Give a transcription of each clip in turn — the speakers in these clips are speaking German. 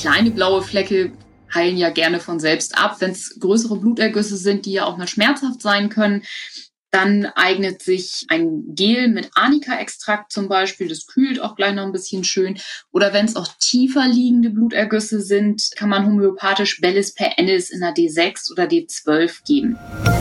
Kleine blaue Flecke heilen ja gerne von selbst ab. Wenn es größere Blutergüsse sind, die ja auch mal schmerzhaft sein können, dann eignet sich ein Gel mit Arnika-Extrakt zum Beispiel. Das kühlt auch gleich noch ein bisschen schön. Oder wenn es auch tiefer liegende Blutergüsse sind, kann man homöopathisch Bellis per Ennis in der D6 oder D12 geben.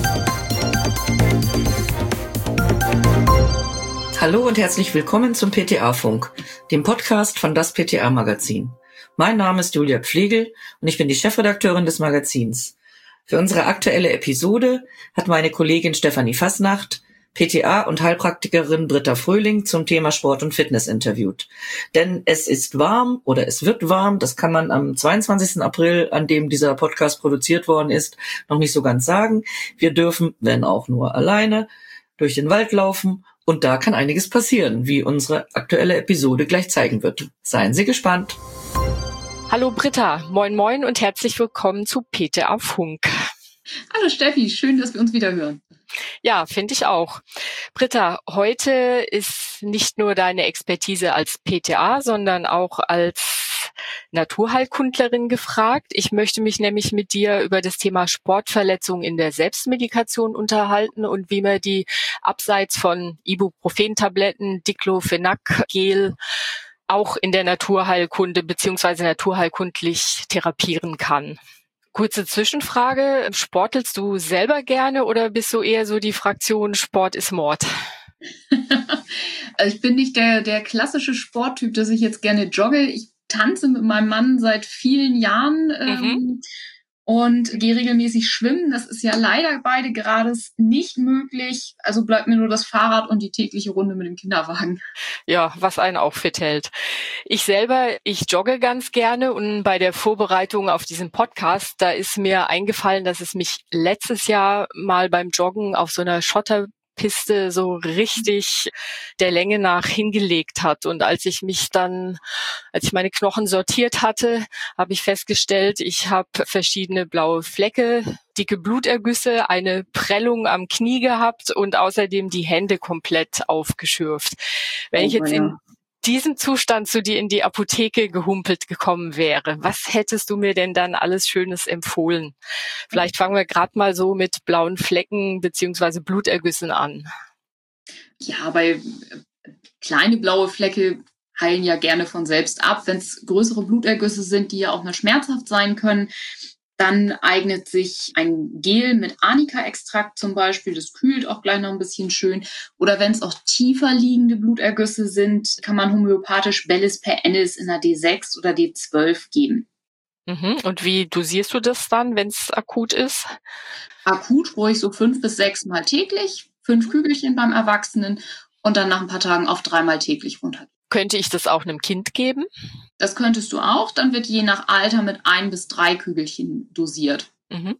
Hallo und herzlich willkommen zum PTA-Funk, dem Podcast von das PTA-Magazin. Mein Name ist Julia Pflegel und ich bin die Chefredakteurin des Magazins. Für unsere aktuelle Episode hat meine Kollegin Stefanie Fasnacht PTA und Heilpraktikerin Britta Fröhling zum Thema Sport und Fitness interviewt. Denn es ist warm oder es wird warm, das kann man am 22. April, an dem dieser Podcast produziert worden ist, noch nicht so ganz sagen. Wir dürfen, wenn auch nur alleine, durch den Wald laufen und da kann einiges passieren, wie unsere aktuelle Episode gleich zeigen wird. Seien Sie gespannt. Hallo Britta, moin moin und herzlich willkommen zu PTA Funk. Hallo Steffi, schön, dass wir uns wieder hören. Ja, finde ich auch. Britta, heute ist nicht nur deine Expertise als PTA, sondern auch als Naturheilkundlerin gefragt. Ich möchte mich nämlich mit dir über das Thema Sportverletzungen in der Selbstmedikation unterhalten und wie man die abseits von Ibuprofen-Tabletten, Diclofenac-Gel auch in der Naturheilkunde bzw. naturheilkundlich therapieren kann. Kurze Zwischenfrage, sportelst du selber gerne oder bist du eher so die Fraktion Sport ist Mord? Also ich bin nicht der klassische Sporttyp, dass ich jetzt gerne jogge. Ich tanze mit meinem Mann seit vielen Jahren und gehe regelmäßig schwimmen. Das ist ja leider beide gerade nicht möglich. Also bleibt mir nur das Fahrrad und die tägliche Runde mit dem Kinderwagen. Ja, was einen auch fit hält. Ich jogge ganz gerne und bei der Vorbereitung auf diesen Podcast, da ist mir eingefallen, dass es mich letztes Jahr mal beim Joggen auf so einer Schotterpiste so richtig der Länge nach hingelegt hat. Und als ich meine Knochen sortiert hatte, habe ich festgestellt, ich habe verschiedene blaue Flecke, dicke Blutergüsse, eine Prellung am Knie gehabt und außerdem die Hände komplett aufgeschürft. Wenn ich jetzt in diesem Zustand zu dir in die Apotheke gehumpelt gekommen wäre, was hättest du mir denn dann alles Schönes empfohlen? Vielleicht fangen wir gerade mal so mit blauen Flecken beziehungsweise Blutergüssen an. Ja, bei kleine blaue Flecke heilen ja gerne von selbst ab. Wenn es größere Blutergüsse sind, die ja auch mal schmerzhaft sein können, dann eignet sich ein Gel mit Arnika-Extrakt zum Beispiel. Das kühlt auch gleich noch ein bisschen schön. Oder wenn es auch tiefer liegende Blutergüsse sind, kann man homöopathisch Bellis per Ennis in der D6 oder D12 geben. Und wie dosierst du das dann, wenn es akut ist? Akut ruhig so 5 bis 6 Mal täglich, 5 Kügelchen beim Erwachsenen und dann nach ein paar Tagen auf 3 Mal täglich runter. Könnte ich das auch einem Kind geben? Das könntest du auch. Dann wird je nach Alter mit 1 bis 3 Kügelchen dosiert.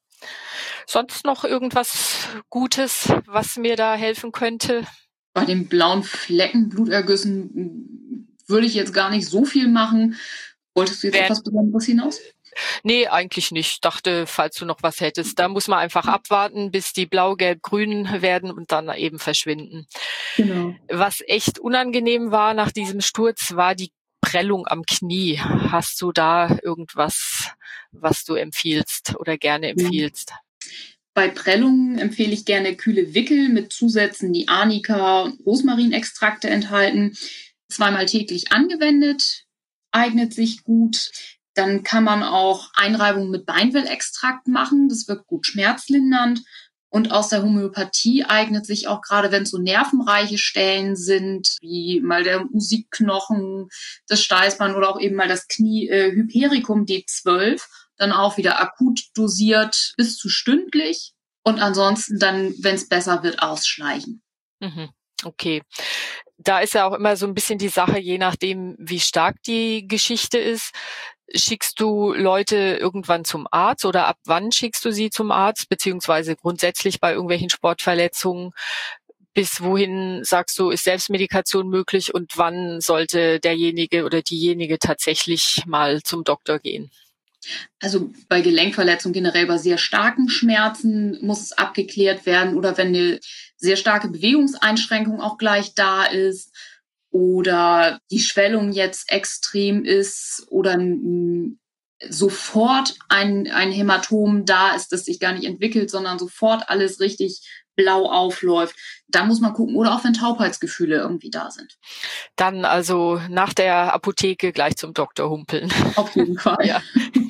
Sonst noch irgendwas Gutes, was mir da helfen könnte? Bei den blauen Flecken, Blutergüssen würde ich jetzt gar nicht so viel machen. Wolltest du jetzt etwas Besonderes hinaus? Nee, eigentlich nicht. Dachte, falls du noch was hättest. Da muss man einfach abwarten, bis die blau, gelb, grün werden und dann eben verschwinden. Genau. Was echt unangenehm war nach diesem Sturz, war die Prellung am Knie. Hast du da irgendwas, was du empfiehlst oder gerne empfiehlst? Bei Prellungen empfehle ich gerne kühle Wickel mit Zusätzen, die Arnika und Rosmarinextrakte enthalten. 2-mal täglich angewendet, eignet sich gut. Dann kann man auch Einreibungen mit Beinwellextrakt machen. Das wirkt gut schmerzlindernd. Und aus der Homöopathie eignet sich auch gerade, wenn es so nervenreiche Stellen sind, wie mal der Musikknochen, das Steißbein oder auch eben mal das Knie, Hypericum D12, dann auch wieder akut dosiert bis zu stündlich. Und ansonsten dann, wenn es besser wird, ausschleichen. Okay. Da ist ja auch immer so ein bisschen die Sache, je nachdem, wie stark die Geschichte ist. Schickst du Leute irgendwann zum Arzt oder ab wann schickst du sie zum Arzt, beziehungsweise grundsätzlich bei irgendwelchen Sportverletzungen? Bis wohin, sagst du, ist Selbstmedikation möglich und wann sollte derjenige oder diejenige tatsächlich mal zum Doktor gehen? Also bei Gelenkverletzungen generell bei sehr starken Schmerzen muss es abgeklärt werden oder wenn eine sehr starke Bewegungseinschränkung auch gleich da ist oder die Schwellung jetzt extrem ist oder ein sofort ein Hämatom da ist, das sich gar nicht entwickelt, sondern sofort alles richtig blau aufläuft. Da muss man gucken. Oder auch wenn Taubheitsgefühle irgendwie da sind. Dann also nach der Apotheke gleich zum Doktor humpeln. Auf jeden Fall. Ja.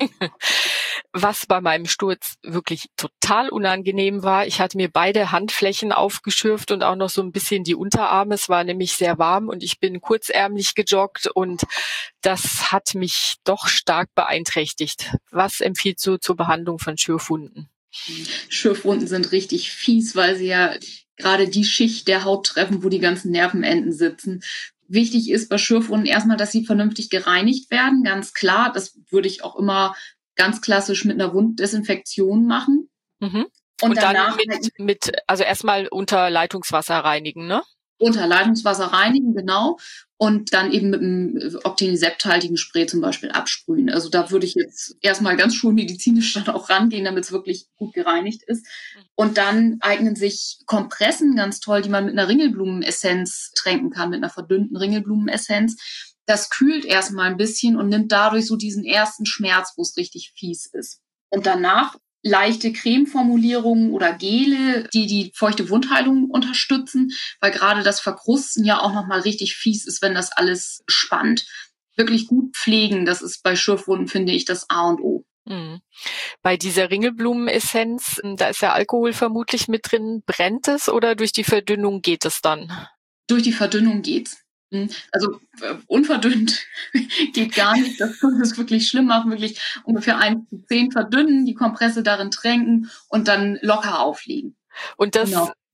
Was bei meinem Sturz wirklich total unangenehm war, ich hatte mir beide Handflächen aufgeschürft und auch noch so ein bisschen die Unterarme. Es war nämlich sehr warm und ich bin kurzärmlich gejoggt und das hat mich doch stark beeinträchtigt. Was empfiehlst du zur Behandlung von Schürfwunden? Schürfwunden sind richtig fies, weil sie ja gerade die Schicht der Haut treffen, wo die ganzen Nervenenden sitzen. Wichtig ist bei Schürfwunden erstmal, dass sie vernünftig gereinigt werden, ganz klar. Das würde ich auch immer ganz klassisch mit einer Wunddesinfektion machen. Mhm. Und danach dann also erstmal unter Leitungswasser reinigen, ne? Unter Leitungswasser reinigen, genau. Und dann eben mit einem octenisept-haltigen Spray zum Beispiel absprühen. Also da würde ich jetzt erstmal ganz schulmedizinisch dann auch rangehen, damit es wirklich gut gereinigt ist. Und dann eignen sich Kompressen ganz toll, die man mit einer Ringelblumenessenz tränken kann, mit einer verdünnten Ringelblumenessenz. Das kühlt erstmal ein bisschen und nimmt dadurch so diesen ersten Schmerz, wo es richtig fies ist. Und danach leichte Cremeformulierungen oder Gele, die feuchte Wundheilung unterstützen, weil gerade das Verkrusten ja auch nochmal richtig fies ist, wenn das alles spannt. Wirklich gut pflegen, das ist bei Schürfwunden, finde ich, das A und O. Mhm. Bei dieser Ringelblumenessenz, da ist ja Alkohol vermutlich mit drin. Brennt es oder durch die Verdünnung geht es dann? Durch die Verdünnung geht's. Also unverdünnt geht gar nicht. Das ist wirklich schlimm. Machen wirklich ungefähr 1:10 verdünnen, die Kompresse darin tränken und dann locker auflegen. Und das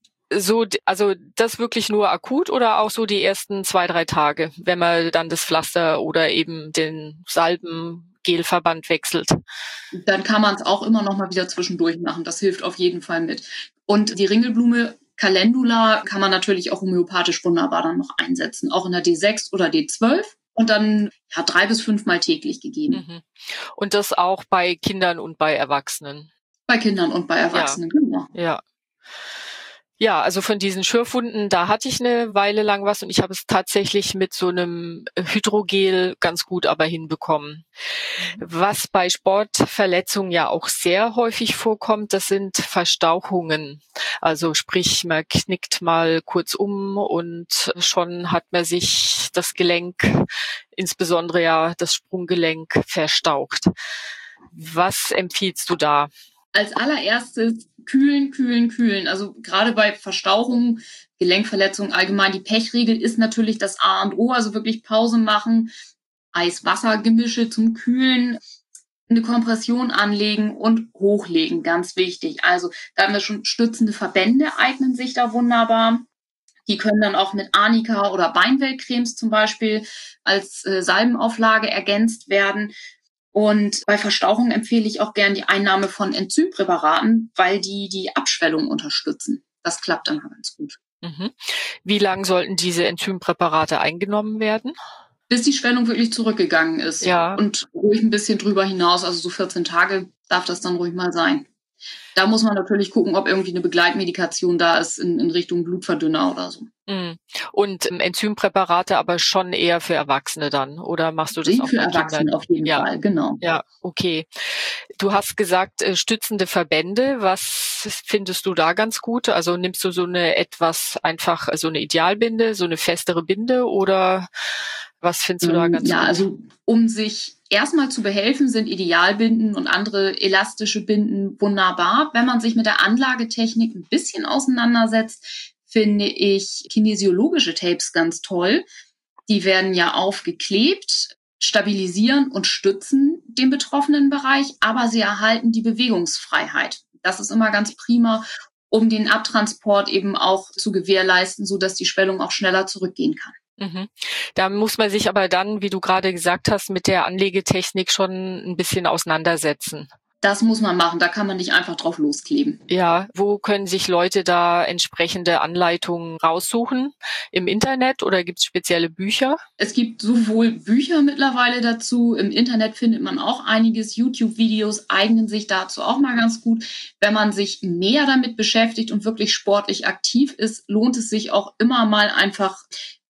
so, also das wirklich nur akut oder auch so die ersten 2-3 Tage, wenn man dann das Pflaster oder eben den Salben-Gelverband wechselt? Dann kann man es auch immer noch mal wieder zwischendurch machen. Das hilft auf jeden Fall mit. Und die Ringelblume Calendula kann man natürlich auch homöopathisch wunderbar dann noch einsetzen, auch in der D6 oder D12 und dann 3 bis 5 Mal täglich gegeben. Mhm. Und das auch bei Kindern und bei Erwachsenen? Bei Kindern und bei Erwachsenen, genau. Ja. Ja, also von diesen Schürfwunden, da hatte ich eine Weile lang was und ich habe es tatsächlich mit so einem Hydrogel ganz gut aber hinbekommen. Was bei Sportverletzungen ja auch sehr häufig vorkommt, das sind Verstauchungen. Also sprich, man knickt mal kurz um und schon hat man sich das Gelenk, insbesondere ja das Sprunggelenk, verstaucht. Was empfiehlst du da? Als allererstes kühlen. Also gerade bei Verstauchungen, Gelenkverletzungen allgemein, die Pechregel ist natürlich das A und O, also wirklich Pause machen, Eis-Wasser-Gemische zum Kühlen, eine Kompression anlegen und hochlegen, ganz wichtig. Also da haben wir schon stützende Verbände, eignen sich da wunderbar. Die können dann auch mit Arnika oder Beinwellcremes zum Beispiel als Salbenauflage ergänzt werden. Und bei Verstauchung empfehle ich auch gern die Einnahme von Enzympräparaten, weil die Abschwellung unterstützen. Das klappt dann ganz gut. Mhm. Wie lang sollten diese Enzympräparate eingenommen werden? Bis die Schwellung wirklich zurückgegangen ist. Ja. Und ruhig ein bisschen drüber hinaus, also so 14 Tage darf das dann ruhig mal sein. Da muss man natürlich gucken, ob irgendwie eine Begleitmedikation da ist in Richtung Blutverdünner oder so. Und Enzympräparate aber schon eher für Erwachsene dann, oder machst du das auch für bei Erwachsene Kindern? Auf jeden Fall, genau. Ja, okay. Du hast gesagt, stützende Verbände. Was findest du da ganz gut? Also nimmst du so eine so eine Idealbinde, so eine festere Binde oder was findest du da ganz gut? Ja, also um sich erstmal zu behelfen, sind Idealbinden und andere elastische Binden wunderbar. Wenn man sich mit der Anlagetechnik ein bisschen auseinandersetzt, finde ich kinesiologische Tapes ganz toll. Die werden ja aufgeklebt, stabilisieren und stützen den betroffenen Bereich, aber sie erhalten die Bewegungsfreiheit. Das ist immer ganz prima, um den Abtransport eben auch zu gewährleisten, sodass die Schwellung auch schneller zurückgehen kann. Mhm. Da muss man sich aber dann, wie du gerade gesagt hast, mit der Anlegetechnik schon ein bisschen auseinandersetzen. Das muss man machen, da kann man nicht einfach drauf loskleben. Ja, wo können sich Leute da entsprechende Anleitungen raussuchen? Im Internet oder gibt es spezielle Bücher? Es gibt sowohl Bücher mittlerweile dazu, im Internet findet man auch einiges, YouTube-Videos eignen sich dazu auch mal ganz gut. Wenn man sich mehr damit beschäftigt und wirklich sportlich aktiv ist, lohnt es sich auch immer mal einfach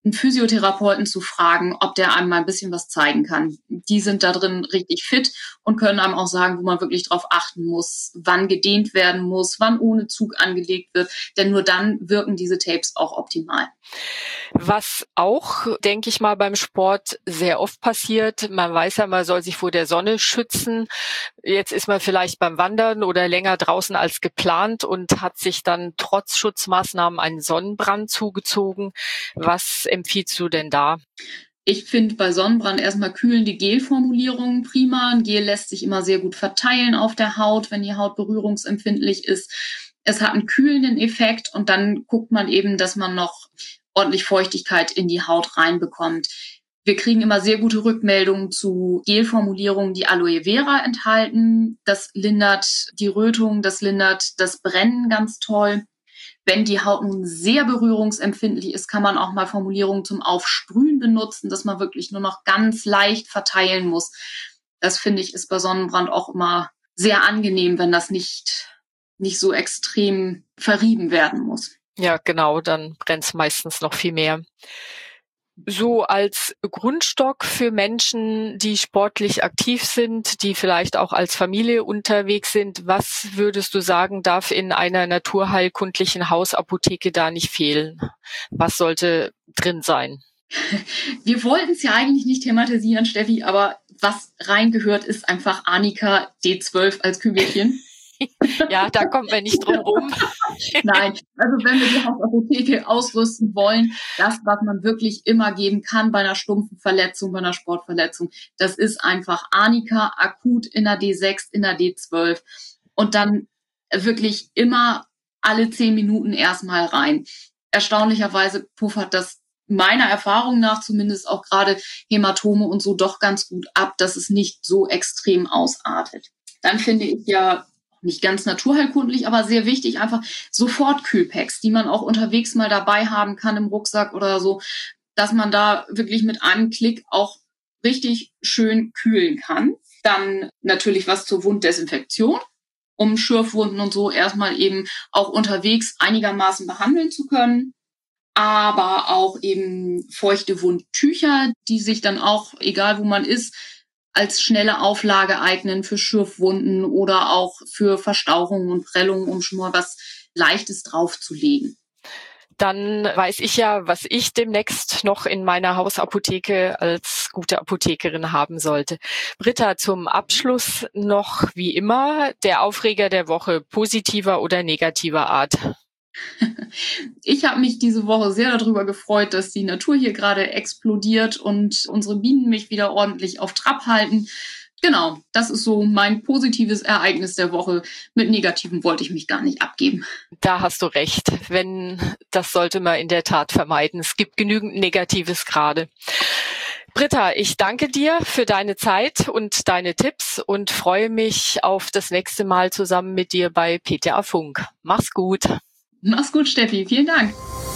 einen Physiotherapeuten zu fragen, ob der einem mal ein bisschen was zeigen kann. Die sind da drin richtig fit und können einem auch sagen, wo man wirklich drauf achten muss, wann gedehnt werden muss, wann ohne Zug angelegt wird. Denn nur dann wirken diese Tapes auch optimal. Was auch, denke ich mal, beim Sport sehr oft passiert, man weiß ja, man soll sich vor der Sonne schützen. Jetzt ist man vielleicht beim Wandern oder länger draußen als geplant und hat sich dann trotz Schutzmaßnahmen einen Sonnenbrand zugezogen. Was empfiehlst du denn da? Ich finde bei Sonnenbrand erstmal kühlende Gelformulierungen prima. Ein Gel lässt sich immer sehr gut verteilen auf der Haut, wenn die Haut berührungsempfindlich ist. Es hat einen kühlenden Effekt und dann guckt man eben, dass man noch ordentlich Feuchtigkeit in die Haut reinbekommt. Wir kriegen immer sehr gute Rückmeldungen zu Gelformulierungen, die Aloe Vera enthalten. Das lindert die Rötung, das lindert das Brennen ganz toll. Wenn die Haut nun sehr berührungsempfindlich ist, kann man auch mal Formulierungen zum Aufsprühen benutzen, dass man wirklich nur noch ganz leicht verteilen muss. Das finde ich ist bei Sonnenbrand auch immer sehr angenehm, wenn das nicht so extrem verrieben werden muss. Ja, genau, dann brennt's meistens noch viel mehr. So als Grundstock für Menschen, die sportlich aktiv sind, die vielleicht auch als Familie unterwegs sind, was würdest du sagen, darf in einer naturheilkundlichen Hausapotheke da nicht fehlen? Was sollte drin sein? Wir wollten es ja eigentlich nicht thematisieren, Steffi, aber was reingehört, ist einfach Arnika D12 als Kügelchen. Ja, da kommt man nicht drum rum. Nein, also wenn wir die Hausapotheke ausrüsten wollen, das, was man wirklich immer geben kann bei einer stumpfen Verletzung, bei einer Sportverletzung, das ist einfach Arnika akut in der D6, in der D12 und dann wirklich immer alle 10 Minuten erstmal rein. Erstaunlicherweise puffert das meiner Erfahrung nach zumindest auch gerade Hämatome und so doch ganz gut ab, dass es nicht so extrem ausartet. Dann finde ich ja nicht ganz naturheilkundlich, aber sehr wichtig, einfach Sofortkühlpacks, die man auch unterwegs mal dabei haben kann im Rucksack oder so, dass man da wirklich mit einem Klick auch richtig schön kühlen kann. Dann natürlich was zur Wunddesinfektion, um Schürfwunden und so erstmal eben auch unterwegs einigermaßen behandeln zu können. Aber auch eben feuchte Wundtücher, die sich dann auch, egal wo man ist, als schnelle Auflage eignen für Schürfwunden oder auch für Verstauchungen und Prellungen, um schon mal was Leichtes draufzulegen. Dann weiß ich ja, was ich demnächst noch in meiner Hausapotheke als gute Apothekerin haben sollte. Britta, zum Abschluss noch wie immer der Aufreger der Woche, positiver oder negativer Art. Ich habe mich diese Woche sehr darüber gefreut, dass die Natur hier gerade explodiert und unsere Bienen mich wieder ordentlich auf Trab halten. Genau, das ist so mein positives Ereignis der Woche. Mit Negativen wollte ich mich gar nicht abgeben. Da hast du recht. Das sollte man in der Tat vermeiden. Es gibt genügend Negatives gerade. Britta, ich danke dir für deine Zeit und deine Tipps und freue mich auf das nächste Mal zusammen mit dir bei PTA Funk. Mach's gut. Mach's gut, Steffi. Vielen Dank.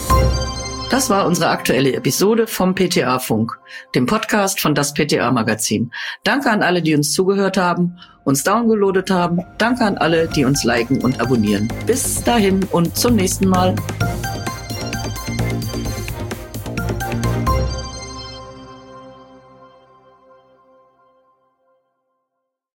Das war unsere aktuelle Episode vom PTA Funk, dem Podcast von das PTA Magazin. Danke an alle, die uns zugehört haben, uns downgeloadet haben. Danke an alle, die uns liken und abonnieren. Bis dahin und zum nächsten Mal.